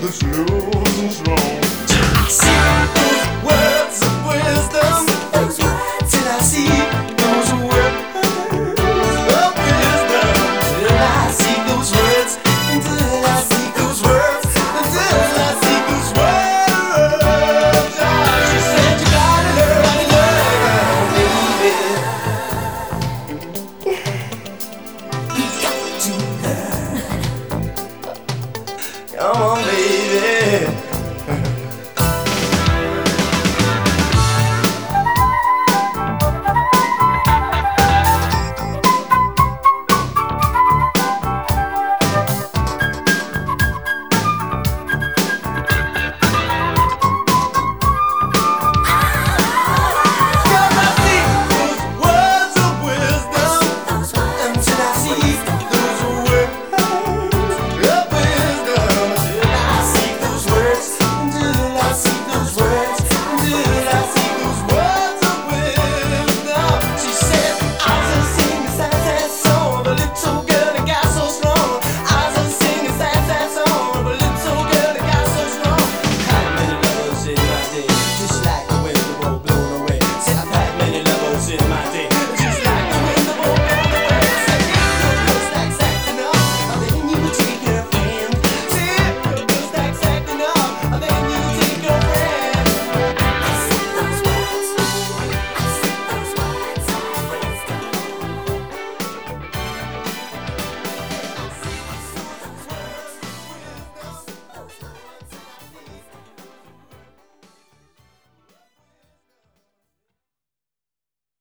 that's loose and strong. I see those words of wisdom. Till I see those words of wisdom. Till I see those words. Until I see those words. Until I see those words. She said you gotta learn how to love, baby. You got to learn. Come on, baby.